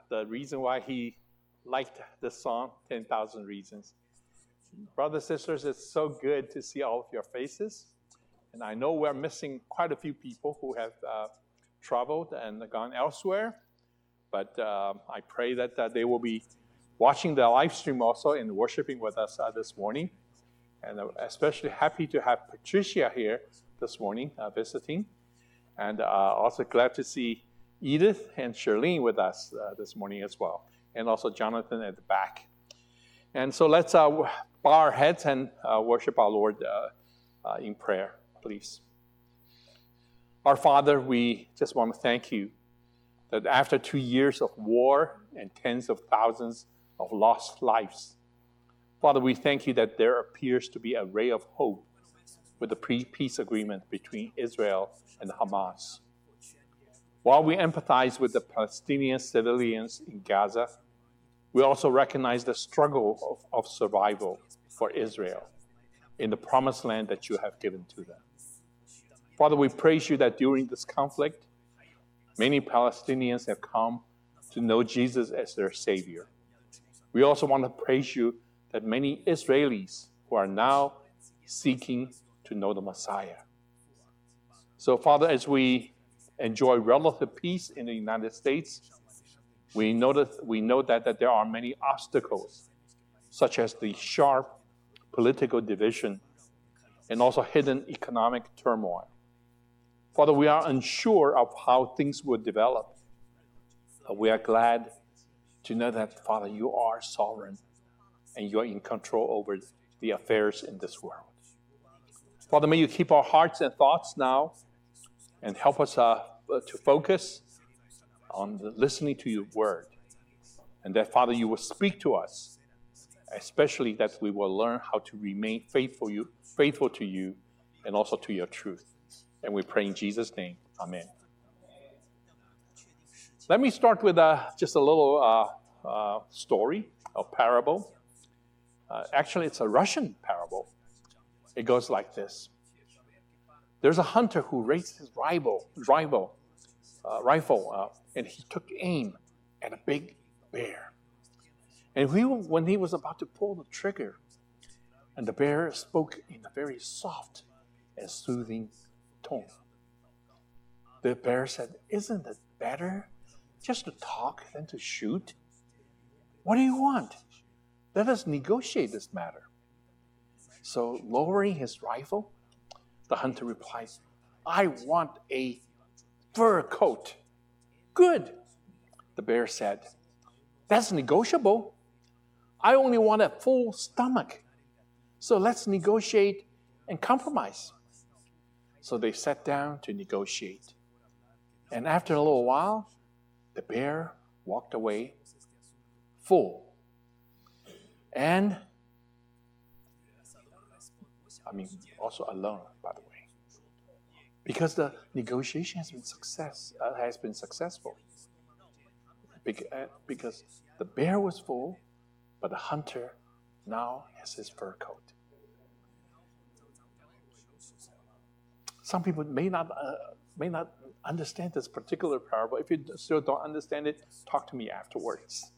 the reason why he liked this song, 10,000 Reasons. Brothers and sisters, it's so good to see all of your faces. And I know we're missing quite a few people who have traveled and gone elsewhere. But I pray that they will be watching the live stream also and worshiping with us this morning. And especially happy to have Patricia here this morning visiting. And also glad to see Edith and Charlene with us this morning as well. And also Jonathan at the back. And so let's bow our heads and worship our Lord in prayer, please. Our Father, we just want to thank you that after 2 years of war and tens of thousands of lost lives, Father, we thank you that there appears to be a ray of hope with the peace agreement between Israel and Hamas. While we empathize with the Palestinian civilians in Gaza, we also recognize the struggle of survival for Israel in the promised land that you have given to them. Father, we praise you that during this conflict, many Palestinians have come to know Jesus as their Savior. We also want to praise you that many Israelis who are now seeking to know the Messiah. So, Father, as we enjoy relative peace in the United States, we know that there are many obstacles, such as the sharp political division and also hidden economic turmoil. Father, we are unsure of how things will develop. But we are glad to know that, Father, you are sovereign and you are in control over the affairs in this world. Father, may you keep our hearts and thoughts now and help us to focus on listening to your word. And that, Father, you will speak to us, especially that we will learn how to remain faithful to you and also to your truth. And we pray in Jesus' name. Amen. Let me start with just a little story, a parable. Actually, it's a Russian parable. It goes like this. There's a hunter who raised his rifle, and he took aim at a big bear. And when he was about to pull the trigger, and the bear spoke in a very soft and soothing tone. The bear said, "Isn't it better just to talk than to shoot? What do you want? Let us negotiate this matter." So, lowering his rifle, the hunter replies, "I want a fur coat." "Good," the bear said. "That's negotiable. I only want a full stomach. So let's negotiate and compromise." So they sat down to negotiate. And after a little while, the bear walked away full. And, also alone, by the way. Because the negotiation has been successful. Because the bear was full, but the hunter now has his fur coat. Some people may not understand this particular parable. If you still don't understand it, talk to me afterwards.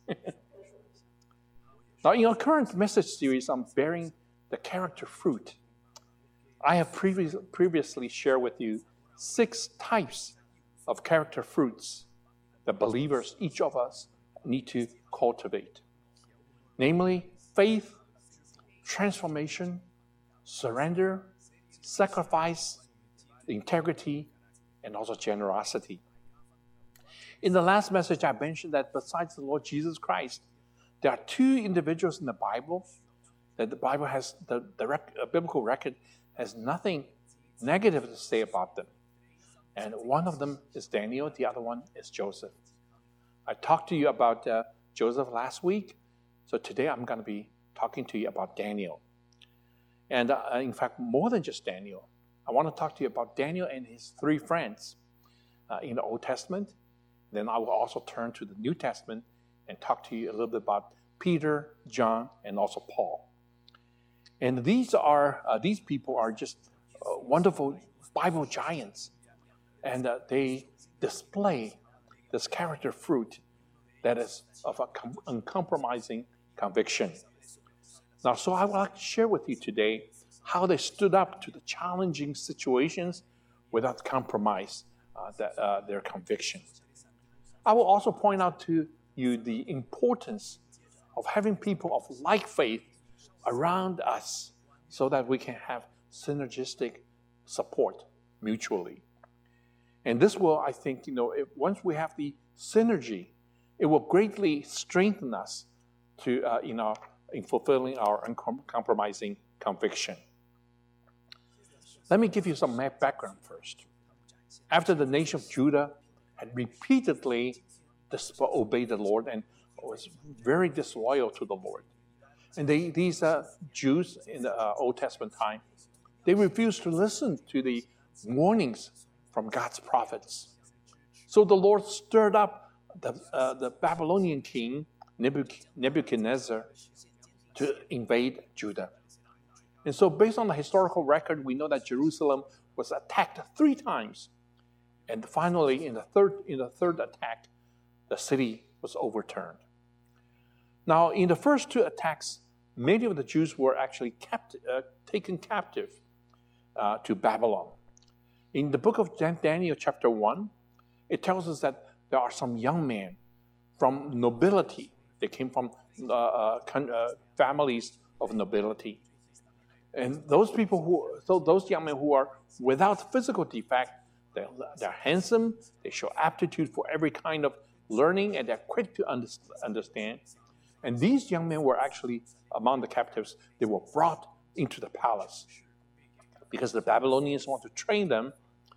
Now, in our current message series on bearing the character fruit, I have previously shared with you 6 types of character fruits that believers, each of us, need to cultivate. Namely, faith, transformation, surrender, sacrifice, integrity, and also generosity. In the last message, I mentioned that besides the Lord Jesus Christ, there are 2 individuals in the Bible that the Bible has, the biblical record has nothing negative to say about them. And one of them is Daniel, the other one is Joseph. I talked to you about Joseph last week, so today I'm going to be talking to you about Daniel. And in fact, more than just Daniel, I want to talk to you about Daniel and his 3 friends in the Old Testament. Then I will also turn to the New Testament and talk to you a little bit about Peter, John, and also Paul. And these people are just wonderful Bible giants. And they display this character fruit that is of uncompromising conviction. Now, so I would like to share with you today how they stood up to the challenging situations without compromise their conviction. I will also point out to you the importance of having people of like faith around us so that we can have synergistic support mutually. And this will, I think, once we have the synergy, it will greatly strengthen us to, in fulfilling our uncompromising conviction. Let me give you some background first. After the nation of Judah had repeatedly disobeyed the Lord and was very disloyal to the Lord, and these Jews in the Old Testament time, they refused to listen to the warnings from God's prophets. So the Lord stirred up the Babylonian king, Nebuchadnezzar, to invade Judah. And so based on the historical record, we know that Jerusalem was attacked 3 times. And finally, in the third attack, the city was overturned. Now, in the first 2 attacks, many of the Jews were actually taken captive to Babylon. In the book of Daniel, chapter 1, it tells us that there are some young men from nobility. They came from families of nobility. And those young men who are without physical defect, they're handsome, they show aptitude for every kind of learning, and they're quick to understand. And these young men were actually among the captives. They were brought into the palace because the Babylonians want to train them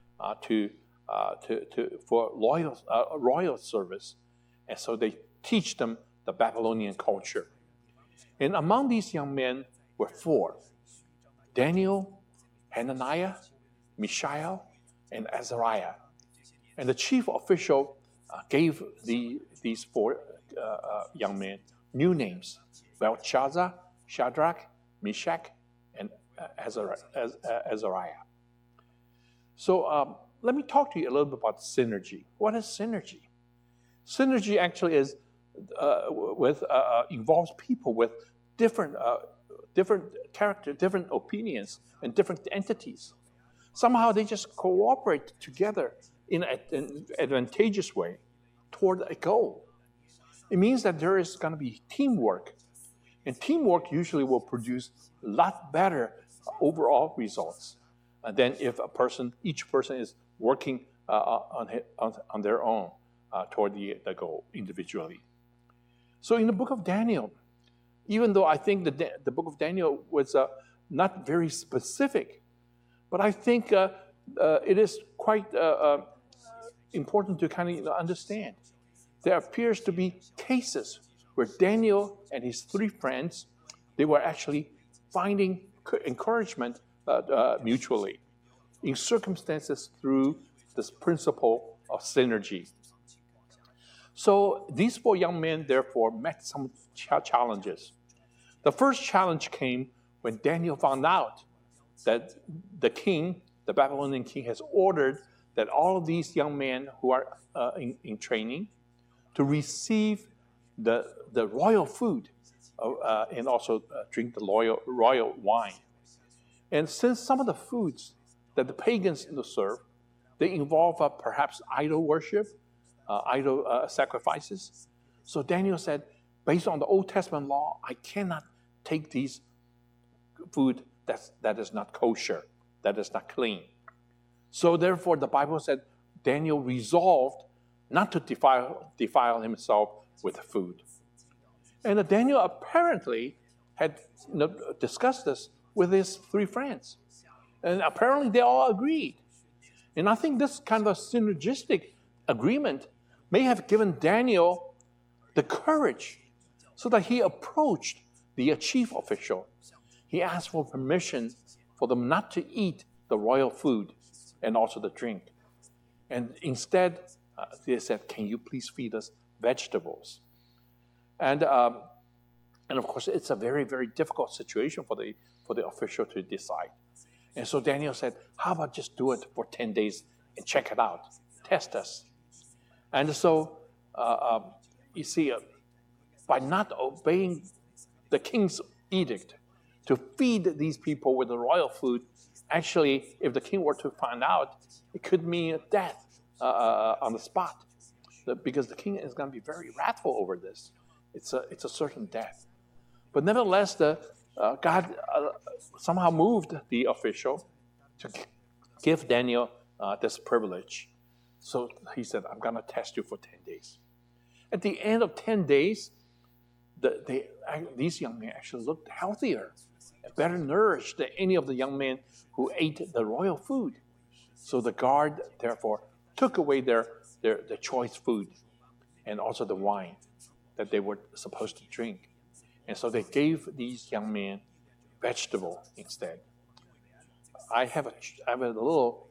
for royal service, and so they teach them the Babylonian culture. And among these young men were 4: Daniel, Hananiah, Mishael, and Azariah. And the chief official gave these 4 young men new names: Belshazzar, Shadrach, Meshach, and Azariah. So let me talk to you a little bit about synergy. What is synergy? Synergy actually is involves people with different character, different opinions, and different entities. Somehow they just cooperate together in an advantageous way toward a goal. It means that there is going to be teamwork, and teamwork usually will produce a lot better overall results than if each person is working on their own toward the goal individually. So in the book of Daniel, even though I think the book of Daniel was not very specific, but I think it is quite important to kind of understand. There appears to be cases where Daniel and his 3 friends, they were actually finding encouragement mutually in circumstances through this principle of synergy. So these 4 young men, therefore, met some challenges. The first challenge came when Daniel found out that the king, the Babylonian king, has ordered that all of these young men who are in training to receive the royal food and also drink the royal wine. And since some of the foods that the pagans serve, they involve perhaps idol worship, idol sacrifices. So Daniel said, based on the Old Testament law, I cannot take these food that is not kosher, that is not clean. So therefore, the Bible said Daniel resolved not to defile himself with food. And Daniel apparently had discussed this with his 3 friends. And apparently they all agreed. And I think this kind of a synergistic agreement may have given Daniel the courage so that he approached the chief official. He asked for permission for them not to eat the royal food and also the drink. And instead, they said, can you please feed us vegetables? And of course, it's a very, very difficult situation for the official to decide. And so Daniel said, how about just do it for 10 days and check it out, test us. And so you see, by not obeying the king's edict to feed these people with the royal food, actually, if the king were to find out, it could mean death on the spot, because the king is going to be very wrathful over this. It's a certain death. But nevertheless, God somehow moved the official to give Daniel this privilege. So he said, I'm going to test you for 10 days. At the end of 10 days, these young men actually looked healthier and better nourished than any of the young men who ate the royal food. So the guard, therefore, took away their choice food and also the wine that they were supposed to drink. And so they gave these young men vegetable instead. I have a little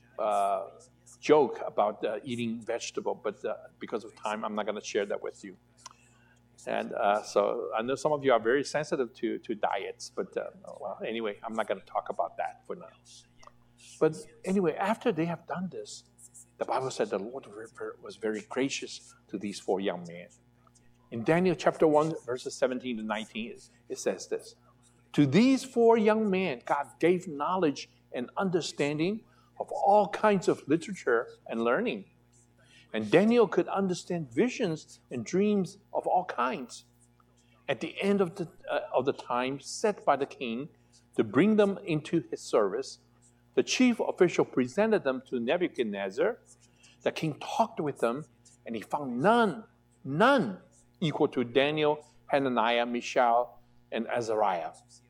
joke about eating vegetable, but because of time, I'm not going to share that with you. And so I know some of you are very sensitive to diets, but well, anyway, I'm not going to talk about that for now. But anyway, after they have done this, the Bible said the Lord was very gracious to these 4 young men. In Daniel chapter 1, verses 17 to 19, it says this. To these 4 young men, God gave knowledge and understanding of all kinds of literature and learning. And Daniel could understand visions and dreams of all kinds. At the end of the time set by the king to bring them into his service, the chief official presented them to Nebuchadnezzar. The king talked with them, and he found none equal to Daniel, Hananiah, Mishael, and Azariah.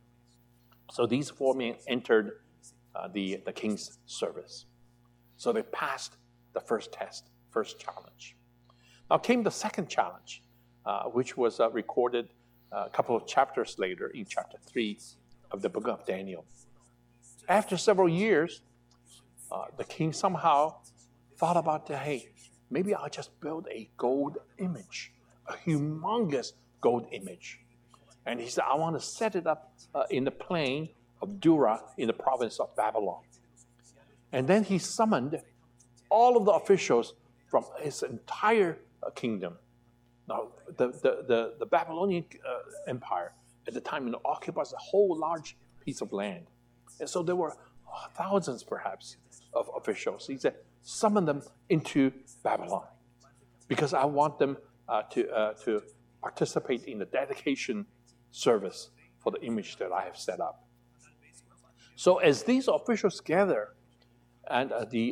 So these 4 men entered the king's service. So they passed the first test, first challenge. Now came the second challenge, which was recorded a couple of chapters later in chapter 3 of the book of Daniel. After several years, the king somehow thought about, hey, maybe I'll just build a gold image, a humongous gold image. And he said, I want to set it up in the plain of Dura in the province of Babylon. And then he summoned all of the officials from his entire kingdom. Now, the Babylonian Empire at the time occupies a whole large piece of land. And so there were thousands, perhaps, of officials. He said, summon them into Babylon because I want them to participate in the dedication service for the image that I have set up. So as these officials gather and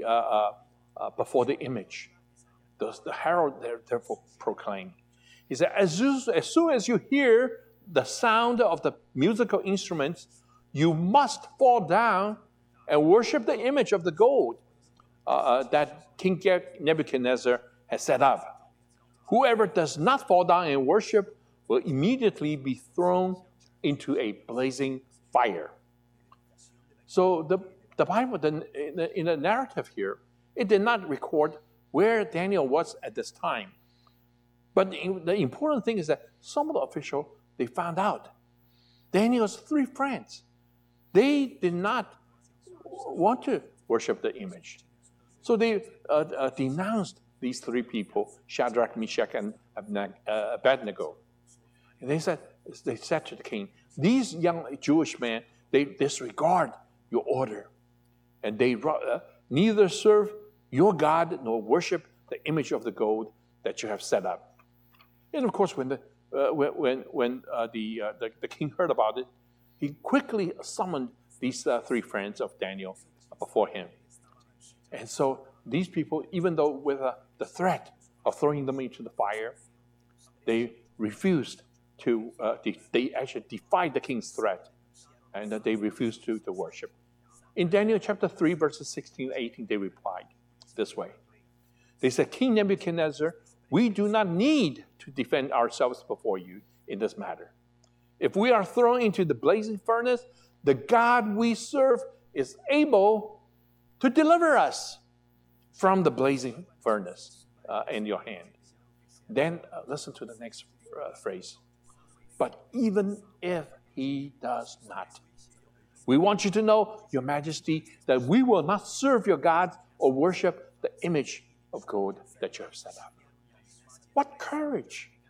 before the image, the herald therefore proclaimed, he said, as soon as you hear the sound of the musical instruments, you must fall down and worship the image of the gold that King Nebuchadnezzar has set up. Whoever does not fall down and worship will immediately be thrown into a blazing fire. So the Bible, in the narrative here, it did not record where Daniel was at this time. But the important thing is that some of the officials, they found out Daniel's 3 friends, they did not want to worship the image. So they denounced these 3 people, Shadrach, Meshach, and Abednego. And they said to the king, these young Jewish men, they disregard your order. And they neither serve your God nor worship the image of the gold that you have set up. And of course, when the king heard about it, he quickly summoned these 3 friends of Daniel before him. And so these people, even though with the threat of throwing them into the fire, they refused to, they actually defied the king's threat, and they refused to worship. In Daniel chapter 3, verses 16 and 18, they replied this way. They said, King Nebuchadnezzar, we do not need to defend ourselves before you in this matter. If we are thrown into the blazing furnace, the God we serve is able to deliver us from the blazing furnace in your hand. Then listen to the next phrase. But even if he does not, we want you to know, Your Majesty, that we will not serve your gods or worship the image of gold that you have set up. What courage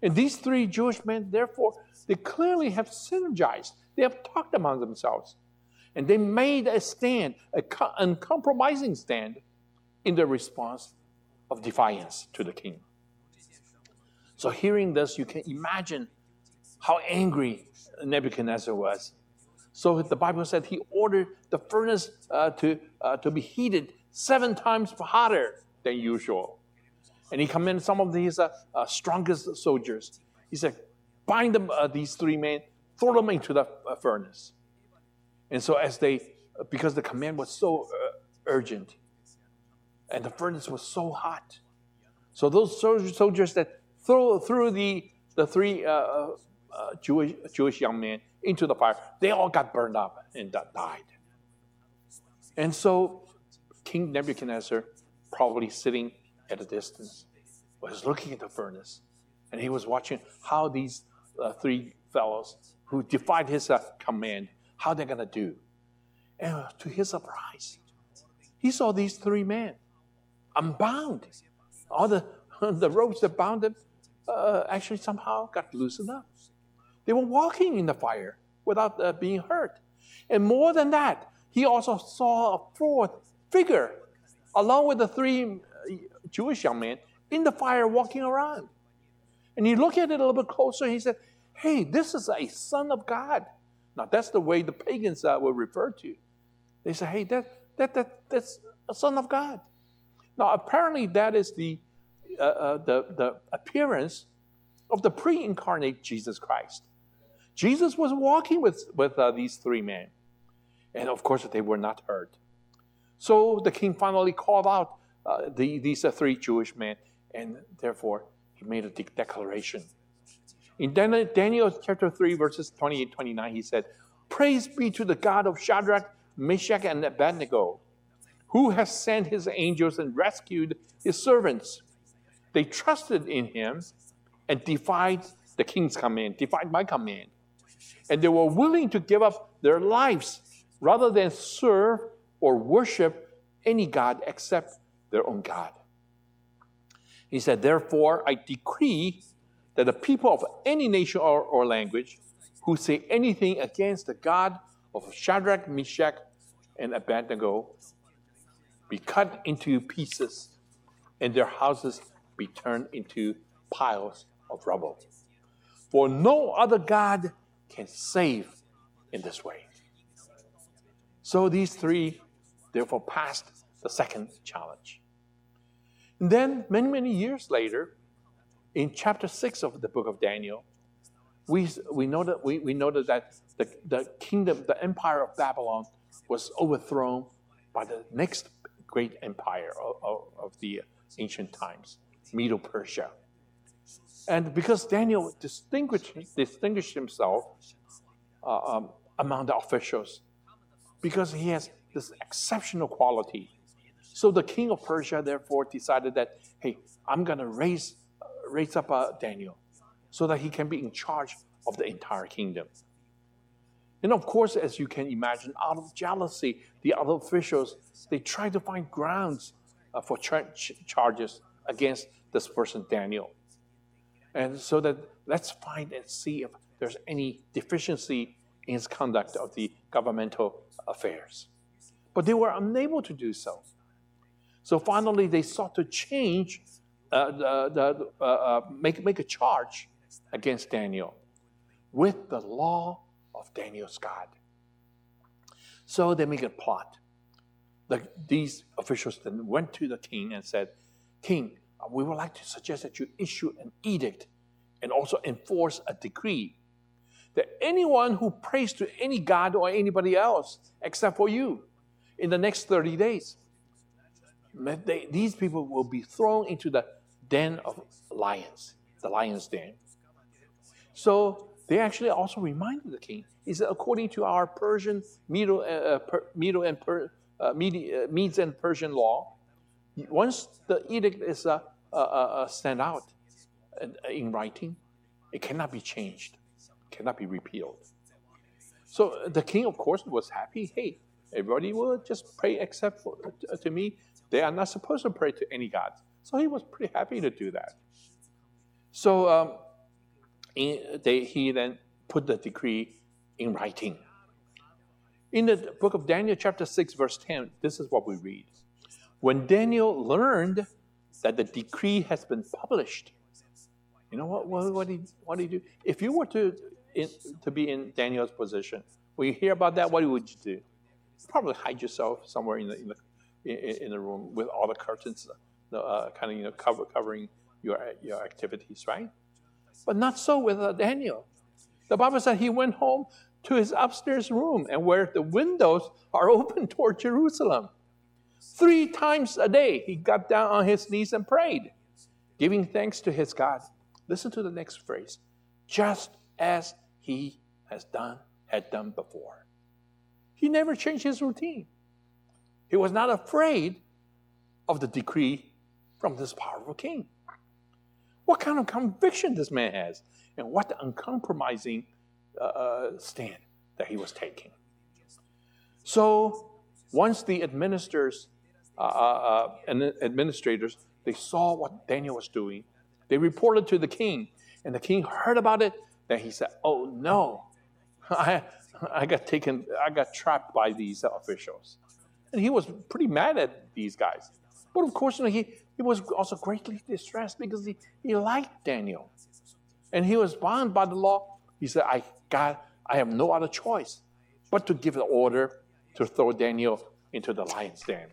And these three Jewish men, therefore, they clearly have synergized. They have talked among themselves. And they made a stand, an uncompromising stand, in their response of defiance to the king. So hearing this, you can imagine how angry Nebuchadnezzar was. So the Bible said he ordered the furnace to be heated 7 times hotter than usual. And he commanded some of his strongest soldiers. He said, bind them, these 3 men, throw them into the furnace. And so because the command was so urgent, and the furnace was so hot, so those soldiers that threw the 3 Jewish young men into the fire, they all got burned up and died. And so King Nebuchadnezzar, probably sitting at a distance, was looking at the furnace, and he was watching how these 3 fellows who defied his command, how they're going to do. And to his surprise, he saw these 3 men unbound. All the ropes that bound them actually somehow got loosened up. They were walking in the fire without being hurt. And more than that, he also saw a 4th figure, along with the 3 Jewish young men, in the fire walking around. And he looked at it a little bit closer, and he said, hey, this is a son of God. Now, that's the way the pagans were referred to. They say, hey, that's a son of God. Now, apparently, that is the appearance of the pre-incarnate Jesus Christ. Jesus was walking with these 3 men. And, of course, they were not hurt. So the king finally called out these 3 Jewish men, and therefore, he made a declaration. In Daniel chapter 3, verses 28-29, he said, praise be to the God of Shadrach, Meshach, and Abednego, who has sent his angels and rescued his servants. They trusted in him and defied the king's command, defied my command. And they were willing to give up their lives rather than serve or worship any god except their own God. He said, therefore, I decree that the people of any nation or language who say anything against the God of Shadrach, Meshach, and Abednego be cut into pieces, and their houses be turned into piles of rubble. For no other God can save in this way. So these 3, therefore, passed the second challenge. And then, many years later, in chapter 6 of the book of Daniel, we noted that the kingdom, the empire of Babylon, was overthrown by the next great empire of the ancient times, Medo-Persia. And because Daniel distinguished himself among the officials, because he has this exceptional quality. So the king of Persia, therefore, decided that, hey, I'm going to raise up Daniel so that he can be in charge of the entire kingdom. And of course, as you can imagine, out of jealousy, the other officials, they tried to find grounds for charges against this person, Daniel. And so that let's find and see if there's any deficiency in his conduct of the governmental affairs. But they were unable to do so. So finally, they sought to change, make a charge against Daniel with the law of Daniel's God. So they make a plot. These officials then went to the king and said, King, we would like to suggest that you issue an edict and also enforce a decree that anyone who prays to any god or anybody else except for you in the next 30 days, these people will be thrown into the den of lions, the lion's den. So they actually also reminded the king, he said, according to our Persian, Medes and Persian law, once the edict is sent out in writing, it cannot be changed, cannot be repealed. So the king, of course, was happy. Hey, everybody will just pray except to me. They are not supposed to pray to any gods. So he was pretty happy to do that. So he then put the decree in writing. In the book of Daniel, chapter 6, verse 10, this is what we read. When Daniel learned that the decree has been published, you know what did he do? If you were to be in Daniel's position, when you hear about that, what would you do? Probably hide yourself somewhere in the room with all the curtains, covering your activities, right? But not so with Daniel. The Bible said he went home to his upstairs room, and where the windows are open toward Jerusalem. 3 times a day, he got down on his knees and prayed, giving thanks to his God. Listen to the next phrase. Just as he had done before. He never changed his routine. He was not afraid of the decree from this powerful king. What kind of conviction this man has, and what the uncompromising stand that he was taking. So once the administrators, they saw what Daniel was doing, they reported to the king, and the king heard about it. Then he said, "Oh no, I got trapped by these officials," and he was pretty mad at these guys. But of course, he was also greatly distressed because he liked Daniel, and he was bound by the law. He said, I have no other choice but to give the order to throw Daniel into the lion's den.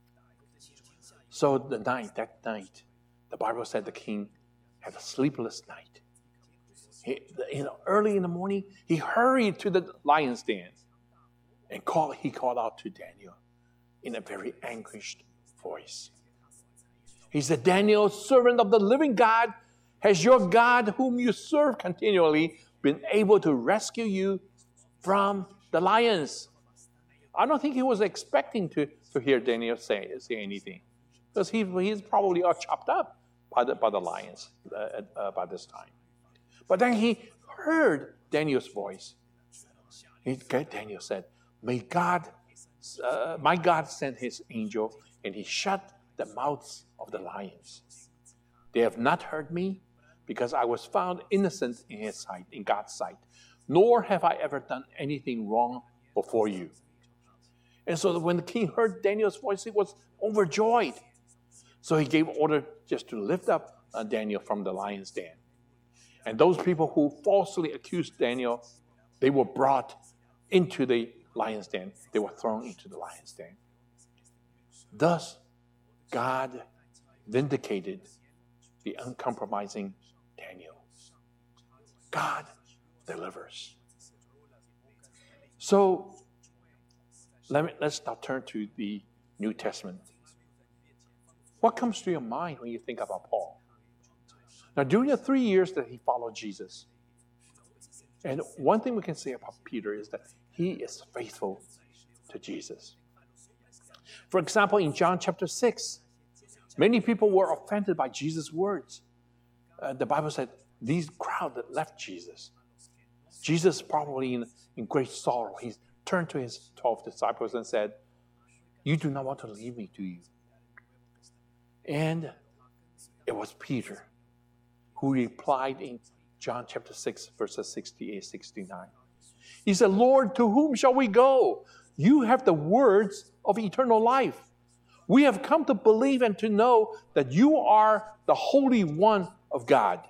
So that night, the Bible said the king had a sleepless night. Early in the morning, he hurried to the lion's den and he called out to Daniel in a very anguished voice. He said, "Daniel, servant of the living God, has your God, whom you serve continually, been able to rescue you from the lions?" I don't think he was expecting to hear Daniel say anything, because he's probably all chopped up by the lions by this time. But then he heard Daniel's voice. Daniel said, my God sent his angel, and he shut the mouths of the lions. They have not hurt me, because I was found innocent in his sight, in God's sight, nor have I ever done anything wrong before you. And so when the king heard Daniel's voice, he was overjoyed. So he gave order just to lift up Daniel from the lion's den. And those people who falsely accused Daniel, they were brought into the lion's den. They were thrown into the lion's den. Thus, God vindicated the uncompromising Daniel. God delivers. So, let's now turn to the New Testament. What comes to your mind when you think about Paul? Now, during the 3 years that he followed Jesus, and one thing we can say about Peter is that he is faithful to Jesus. For example, in John chapter 6, many people were offended by Jesus' words. The Bible said these crowd that left Jesus. Jesus, probably in great sorrow, he turned to his 12 disciples and said, "You do not want to leave me, do you?" And it was Peter who replied in John chapter 6, verses 68, 69. He said, "Lord, to whom shall we go? You have the words of eternal life. We have come to believe and to know that you are the Holy One of God."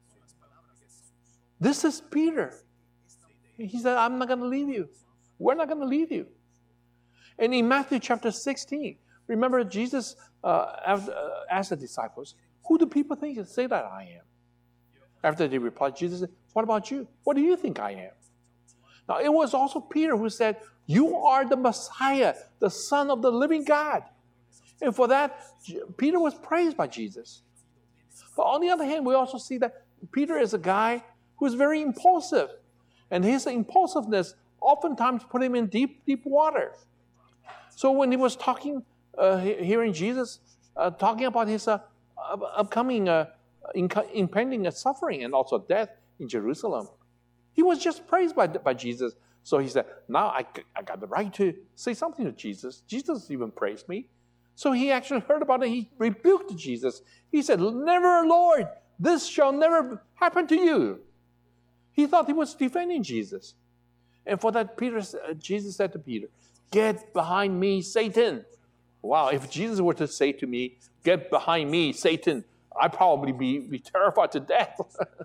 This is Peter. He said, "I'm not going to leave you. We're not going to leave you." And in Matthew chapter 16, remember Jesus asked the disciples, "Who do people say that I am?" After they replied, Jesus said, "What about you? What do you think I am?" Now, it was also Peter who said, "You are the Messiah, the Son of the living God." And for that, Peter was praised by Jesus. But on the other hand, we also see that Peter is a guy who is very impulsive. And his impulsiveness oftentimes put him in deep, deep water. So when he was talking, hearing Jesus talking about his upcoming impending suffering and also death in Jerusalem, he was just praised by Jesus. So he said, "Now I got the right to say something to Jesus. Jesus even praised me." So he actually heard about it. He rebuked Jesus. He said, "Never, Lord, this shall never happen to you." He thought he was defending Jesus. And for that, Jesus said to Peter, "Get behind me, Satan." Wow, if Jesus were to say to me, "Get behind me, Satan," I'd probably be terrified to death.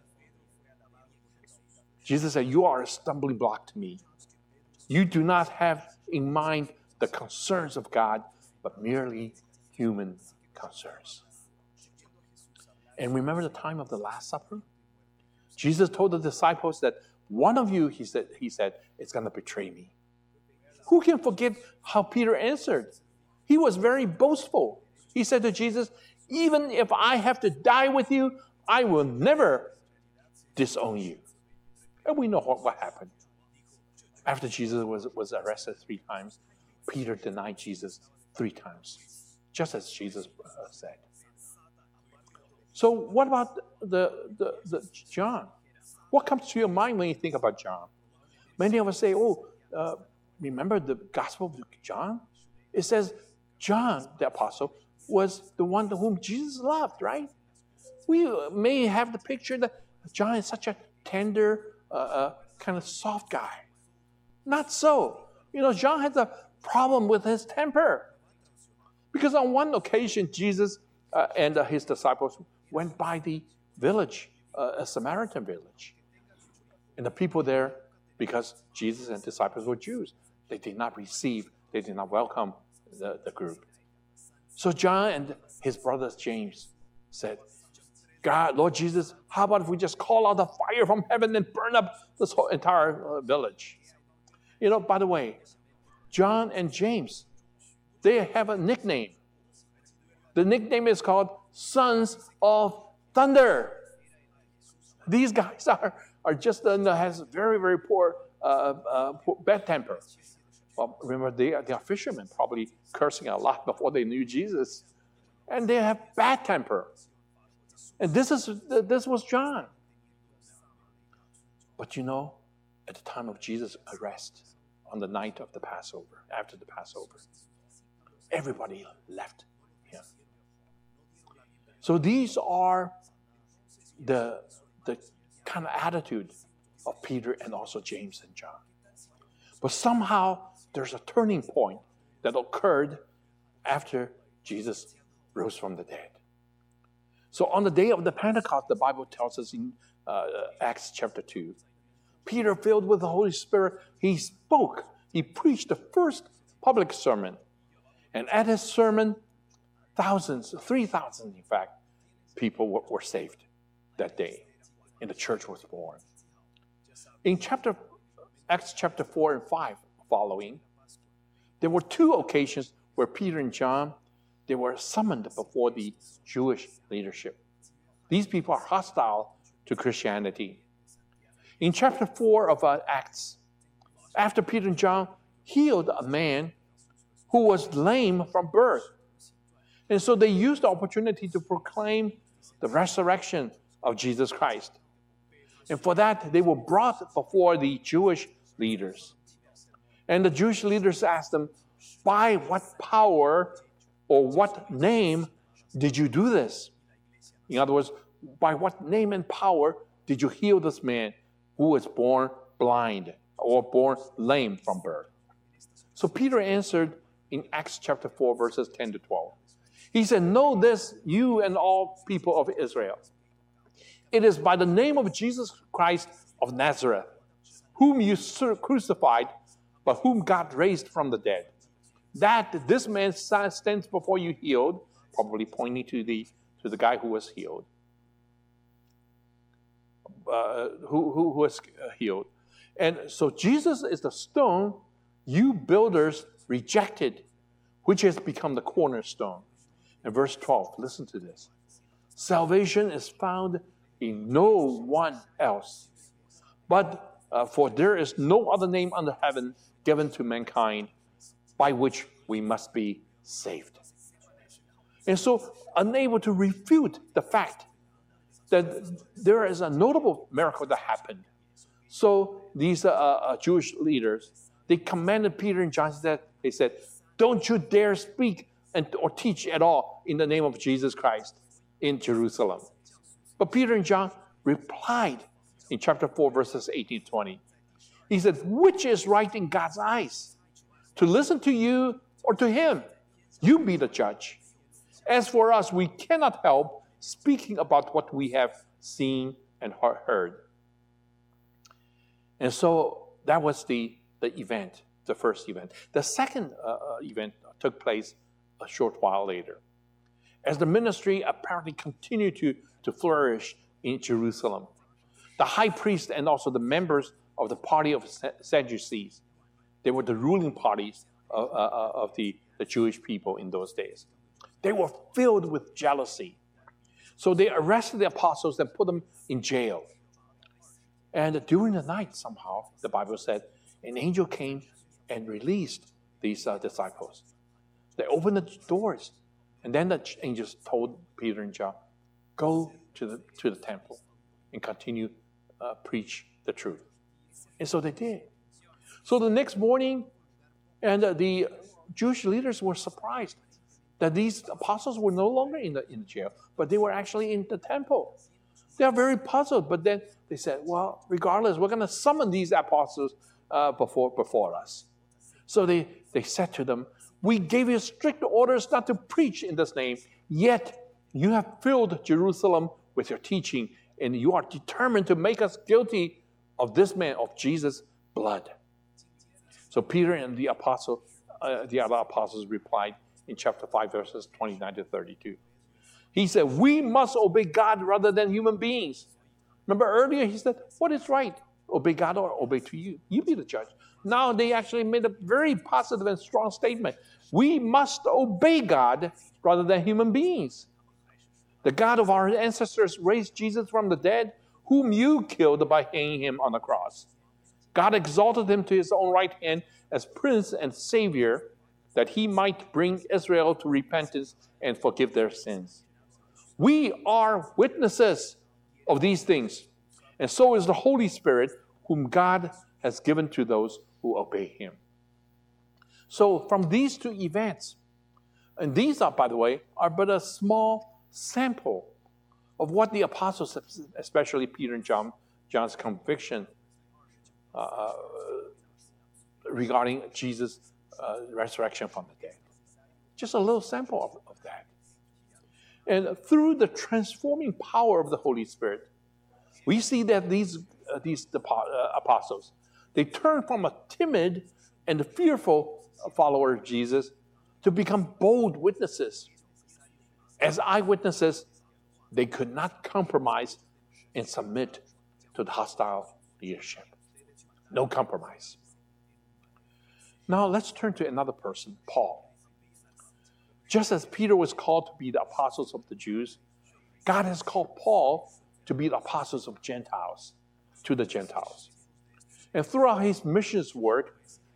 Jesus said, "You are a stumbling block to me. You do not have in mind the concerns of God, but merely human concerns." And remember the time of the Last Supper? Jesus told the disciples that one of you, he said, is going to betray me. Who can forget how Peter answered? He was very boastful. He said to Jesus, "Even if I have to die with you, I will never disown you." And we know what happened. After Jesus was arrested 3 times, Peter denied Jesus 3 times, just as Jesus said. So what about the John? What comes to your mind when you think about John? Many of us say, remember the Gospel of John? It says John, the apostle, was the one to whom Jesus loved, right? We may have the picture that John is such a tender, kind of soft guy. Not so. John had a problem with his temper. Because on one occasion, Jesus and his disciples went by the village, a Samaritan village. And the people there, because Jesus and disciples were Jews, they did not welcome the group. So John and his brother James said, "God, Lord Jesus, how about if we just call out the fire from heaven and burn up this whole entire village?" By the way, John and James, they have a nickname. The nickname is called Sons of Thunder. These guys are just has very, very poor, bad temper. Well, remember, they are fishermen, probably cursing a lot before they knew Jesus. And they have bad temper. And this was John. But at the time of Jesus' arrest, on the night of the Passover, after the Passover, everybody left him. So these are the kind of attitude of Peter and also James and John. But somehow there's a turning point that occurred after Jesus rose from the dead. So on the day of the Pentecost, the Bible tells us in Acts chapter 2, Peter, filled with the Holy Spirit, he spoke. He preached the first public sermon. And at his sermon, 3,000 in fact, people were saved that day. And the church was born. In Acts chapter 4 and 5 following, there were 2 occasions where Peter and John, they were summoned before the Jewish leadership. These people are hostile to Christianity. In chapter 4 of Acts, after Peter and John healed a man who was lame from birth. And so they used the opportunity to proclaim the resurrection of Jesus Christ. And for that, they were brought before the Jewish leaders. And the Jewish leaders asked them, "By what power or what name did you do this?" In other words, by what name and power did you heal this man who was born blind or born lame from birth? So Peter answered in Acts chapter 4, verses 10 to 12. He said, "Know this, you and all people of Israel. It is by the name of Jesus Christ of Nazareth, whom you crucified, but whom God raised from the dead, that this man stands before you healed," probably pointing to the guy who was healed. Who was healed. And so Jesus is the stone you builders rejected, which has become the cornerstone. And verse 12, listen to this. "Salvation is found in no one else, but for there is no other name under heaven given to mankind by which we must be saved." And so, unable to refute the fact that there is a notable miracle that happened, so these Jewish leaders, they commanded Peter and John that they said, "Don't you dare speak or teach at all in the name of Jesus Christ in Jerusalem." But Peter and John replied in chapter 4, verses 18 to 20. He said, which is right in God's eyes? To listen to you or to him? You be the judge. As for us, we cannot help speaking about what we have seen and heard. And so that was the event, the first event. The second event took place a short while later. As the ministry apparently continued to flourish in Jerusalem, the high priest and also the members of the party of Sadducees, they were the ruling parties of the Jewish people in those days. They were filled with jealousy. So they arrested the apostles and put them in jail. And during the night, somehow, the Bible said, an angel came and released these disciples. They opened the doors. And then the angels told Peter and John, go to the temple and continue preach the truth. And so they did. So the next morning, and the Jewish leaders were surprised that these apostles were no longer in the jail, but they were actually in the temple. They are very puzzled, but then they said, well, regardless, we're going to summon these apostles before us. So they said to them, we gave you strict orders not to preach in this name, yet you have filled Jerusalem with your teaching, and you are determined to make us guilty of this man, of Jesus' blood. So Peter and the other apostles replied in chapter 5, verses 29 to 32. He said, we must obey God rather than human beings. Remember earlier he said, what is right? Obey God or obey to you? You be the judge. Now they actually made a very positive and strong statement. We must obey God rather than human beings. The God of our ancestors raised Jesus from the dead, whom you killed by hanging him on the cross. God exalted him to his own right hand as Prince and Savior, that he might bring Israel to repentance and forgive their sins. We are witnesses of these things, and so is the Holy Spirit, whom God has given to those who obey him. So from these two events, and these are, by the way, are but a small sample of what the apostles, especially Peter and John's conviction regarding Jesus' resurrection from the dead. Just a little sample of that. And through the transforming power of the Holy Spirit, we see that these apostles, they turn from a timid and fearful follower of Jesus to become bold witnesses. As eyewitnesses, they could not compromise and submit to the hostile leadership. No compromise. Now let's turn to another person, Paul. Just as Peter was called to be the apostles of the Jews, God has called Paul to be the apostles of Gentiles, to the Gentiles. And throughout his missions work,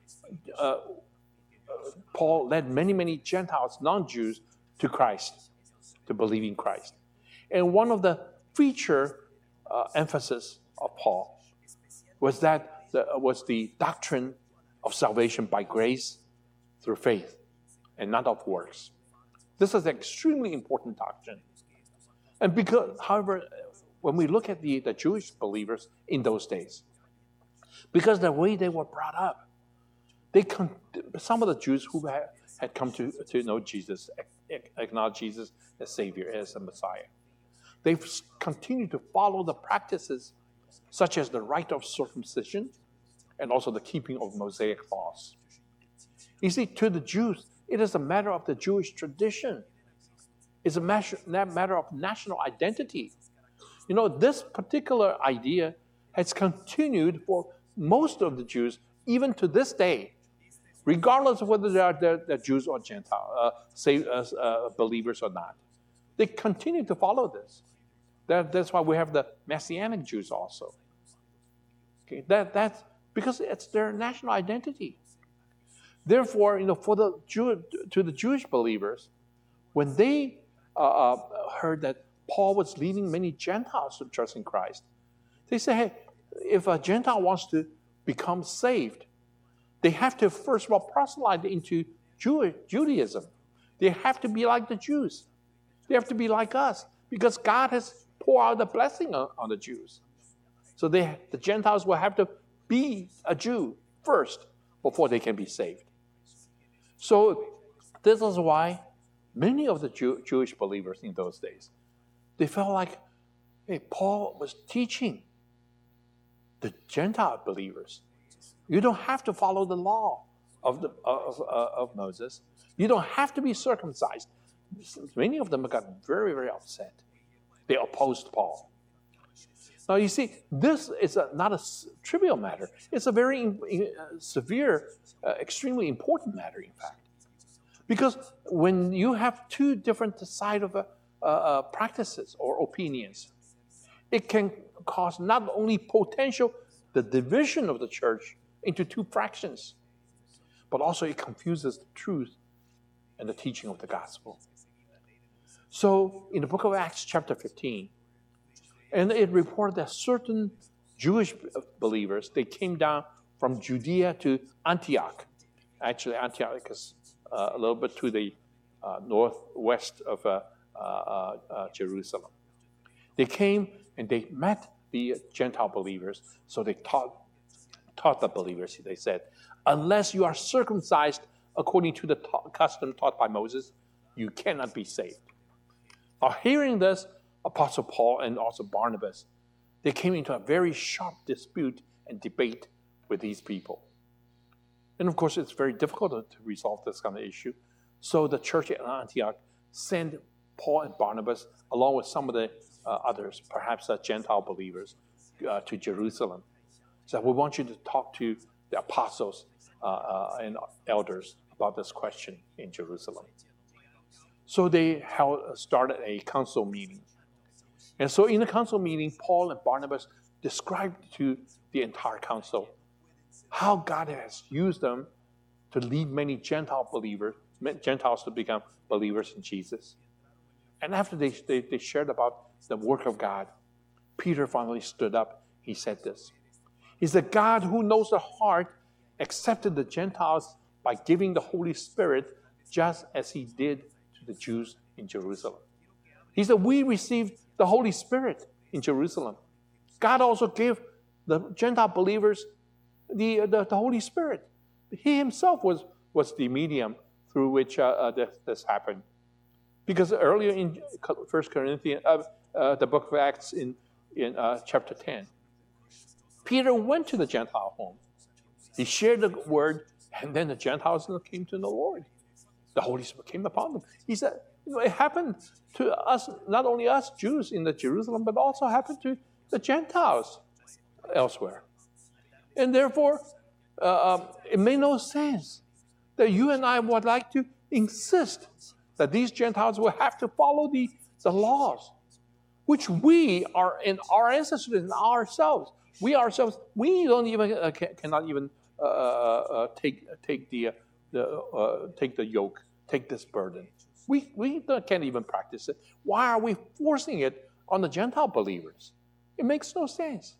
Paul led many Gentiles, non-Jews, to Christ, to believe in Christ. And one of the feature emphasis of Paul was the doctrine of salvation by grace through faith and not of works. This is an extremely important doctrine. And because, however, when we look at the Jewish believers in those days, because the way they were brought up, some of the Jews who had come to know Jesus, acknowledge Jesus as Savior, as a Messiah, they've continued to follow the practices such as the rite of circumcision and also the keeping of Mosaic laws. You see, to the Jews, it is a matter of the Jewish tradition. It's a matter of national identity. You know, this particular idea has continued for most of the Jews, even to this day, regardless of whether they're Jews or Gentile, believers or not. They continue to follow this. That's why we have the Messianic Jews also. Okay, that's because it's their national identity. Therefore, for the Jewish believers, when they heard that Paul was leading many Gentiles to trust in Christ, they say, hey, if a Gentile wants to become saved, they have to first of all proselyte into Judaism. They have to be like the Jews. They have to be like us because God has poured out the blessing on the Jews. So the Gentiles will have to be a Jew first before they can be saved. So this is why many of the Jewish believers in those days, they felt like, hey, Paul was teaching the Gentile believers. You don't have to follow the law of Moses. You don't have to be circumcised. Many of them got very, very upset. They opposed Paul. Now, you see, this is not a trivial matter. It's a very severe, extremely important matter, in fact. Because when you have two different sides of practices or opinions, it can cause not only potential the division of the church into two fractions, but also it confuses the truth and the teaching of the gospel. So in the book of Acts chapter 15, and it reported that certain Jewish believers, they came down from Judea to Antioch. Actually, Antioch is a little bit to the northwest of Jerusalem. They came and they met the Gentile believers, so they taught the believers, they said, unless you are circumcised according to the custom taught by Moses, you cannot be saved. Now, hearing this, Apostle Paul and also Barnabas, they came into a very sharp dispute and debate with these people. And of course, it's very difficult to resolve this kind of issue. So the church at Antioch sent Paul and Barnabas, along with some of the others, perhaps Gentile believers, to Jerusalem. So we want you to talk to the apostles and elders about this question in Jerusalem. So they started a council meeting. And so in the council meeting, Paul and Barnabas described to the entire council how God has used them to lead many Gentiles to become believers in Jesus. And after they shared about the work of God, Peter finally stood up. He said this. He said, God who knows the heart accepted the Gentiles by giving the Holy Spirit just as he did to the Jews in Jerusalem. He said, we received the Holy Spirit in Jerusalem. God also gave the Gentile believers the Holy Spirit. He himself was the medium through which this happened. Because earlier in 1 Corinthians, the book of Acts in chapter 10, Peter went to the Gentile home. He shared the word, and then the Gentiles came to the Lord. The Holy Spirit came upon them. He said, it happened to us, not only us Jews in the Jerusalem, but also happened to the Gentiles elsewhere. And therefore, it made no sense that you and I would like to insist that these Gentiles will have to follow the laws, which we are in our ancestors and ourselves. We don't even cannot even take the yoke, take this burden. We can't even practice it. Why are we forcing it on the Gentile believers? It makes no sense.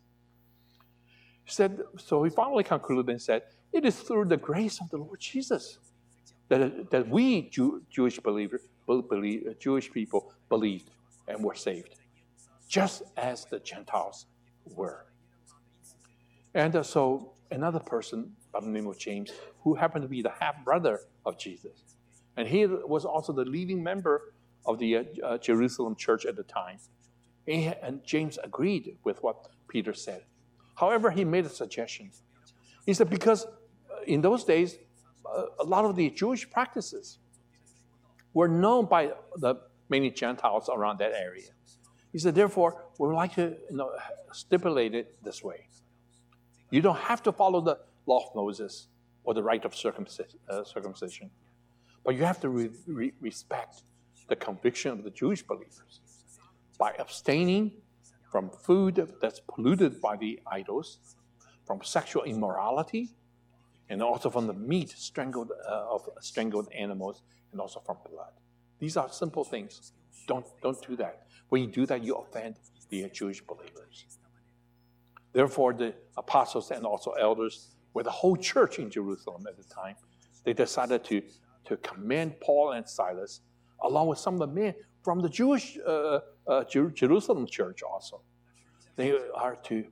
So he finally concluded and said, it is through the grace of the Lord Jesus that we Jewish believers, Jewish people believed and were saved, just as the Gentiles were. And so another person by the name of James, who happened to be the half-brother of Jesus, and he was also the leading member of the Jerusalem church at the time. And James agreed with what Peter said. However, he made a suggestion. He said, because in those days, a lot of the Jewish practices were known by the many Gentiles around that area. He said, therefore, we would like to stipulate it this way. You don't have to follow the law of Moses or the rite of circumcision, but you have to respect the conviction of the Jewish believers by abstaining from food that's polluted by the idols, from sexual immorality, and also from the meat of strangled animals, and also from blood. These are simple things. Don't do that. When you do that, you offend the Jewish believers. Therefore, the apostles and also elders, with the whole church in Jerusalem at the time, they decided to commend Paul and Silas, along with some of the men from the Jewish Jerusalem church also. They are to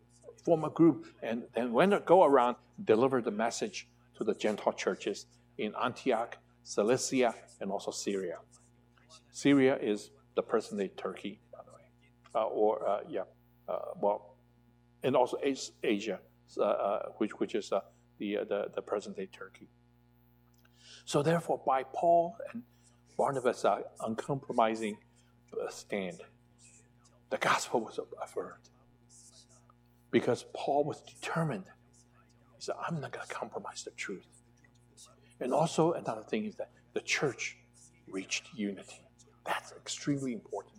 form a group, and then when they go around, deliver the message to the Gentile churches in Antioch, Cilicia, and also Syria. Syria is the present-day Turkey, by the way, and also Asia, which is the present-day Turkey. So therefore, by Paul and Barnabas' uncompromising stand, the gospel was affirmed. Because Paul was determined. He said, I'm not going to compromise the truth. And also another thing is that the church reached unity. That's extremely important.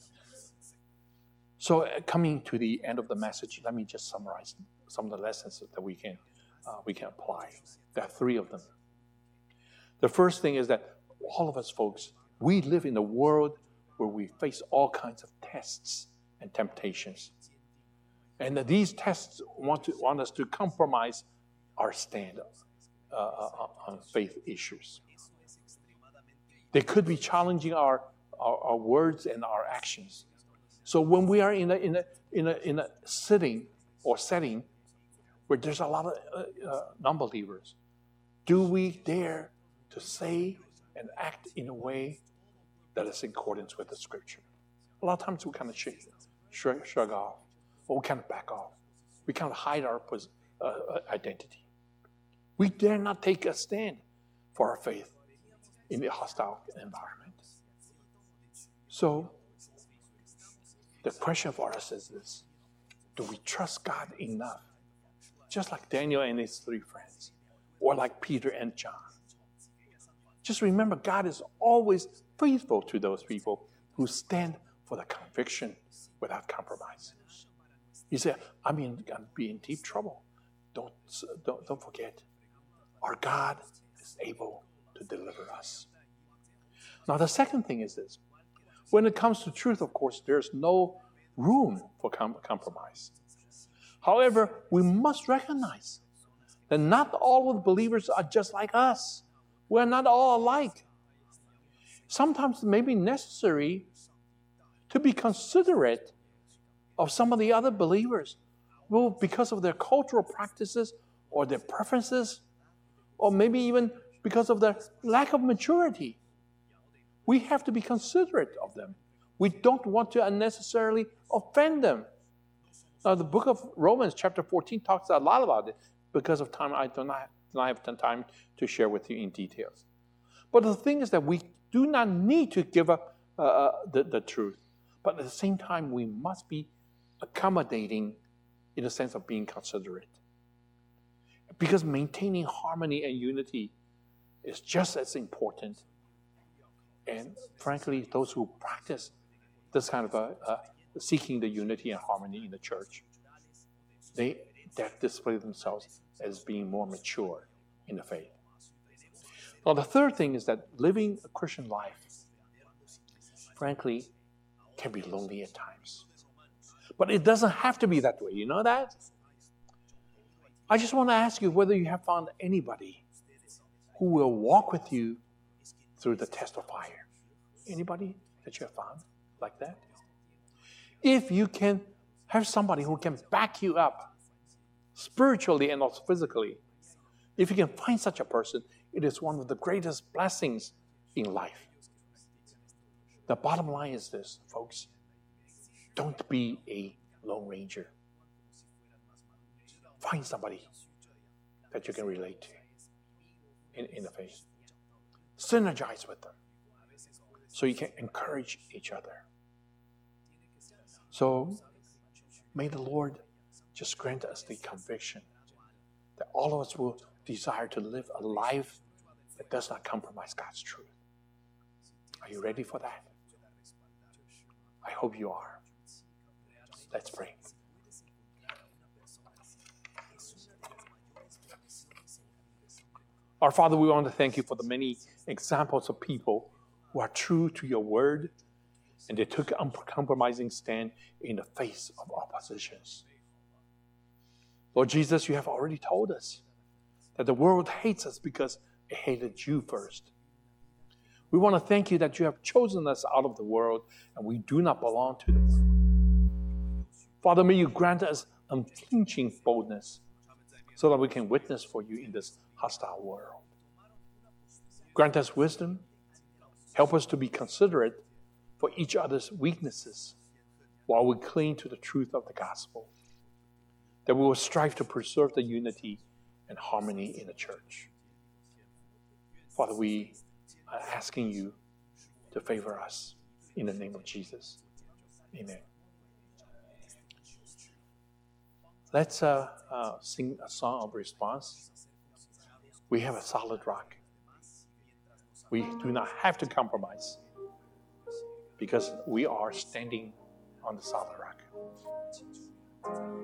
So coming to the end of the message, let me just summarize some of the lessons that we can apply. There are 3 of them. The first thing is that all of us folks, we live in a world where we face all kinds of tests and temptations. And these tests want us to compromise our stand on faith issues. They could be challenging our words and our actions. So when we are in a setting where there's a lot of non-believers, do we dare to say and act in a way that is in accordance with the Scripture? A lot of times we kind of shrug off, or we kind of back off. We kind of hide our identity. We dare not take a stand for our faith in a hostile environment. So, the question for us is this: do we trust God enough? Just like Daniel and his 3 friends, or like Peter and John. Just remember, God is always faithful to those people who stand for the conviction without compromise. He said, I'm going to be in deep trouble. Don't forget, our God is able to deliver us. Now, the second thing is this. When it comes to truth, of course, there's no room for compromise. However, we must recognize that not all of the believers are just like us. We're not all alike. Sometimes it may be necessary to be considerate of some of the other believers, well, because of their cultural practices or their preferences, or maybe even because of their lack of maturity. We have to be considerate of them. We don't want to unnecessarily offend them. Now, the book of Romans, chapter 14, talks a lot about it. Because of time, I do not have time to share with you in details. But the thing is that we do not need to give up the truth. But at the same time, we must be accommodating in the sense of being considerate. Because maintaining harmony and unity is just as important. And frankly, those who practice this kind of seeking the unity and harmony in the church, that display themselves as being more mature in the faith. Now, the third thing is that living a Christian life, frankly, can be lonely at times. But it doesn't have to be that way. You know that? I just want to ask you whether you have found anybody who will walk with you through the test of fire. Anybody that you have found like that? If you can have somebody who can back you up spiritually and also physically, if you can find such a person, it is one of the greatest blessings in life. The bottom line is this, folks. Don't be a lone ranger. Find somebody that you can relate to in the faith. Synergize with them so you can encourage each other. So may the Lord just grant us the conviction that all of us will desire to live a life that does not compromise God's truth. Are you ready for that? I hope you are. Let's pray. Our Father, we want to thank you for the many examples of people who are true to your word, and they took an uncompromising stand in the face of oppositions. Lord Jesus, you have already told us that the world hates us because it hated you first. We want to thank you that you have chosen us out of the world, and we do not belong to the world. Father, may you grant us unflinching boldness so that we can witness for you in this hostile world. Grant us wisdom. Help us to be considerate for each other's weaknesses while we cling to the truth of the gospel, that we will strive to preserve the unity and harmony in the church. Father, we are asking you to favor us in the name of Jesus. Amen. Let's sing a song of response. We have a solid rock. We do not have to compromise because we are standing on the solid rock.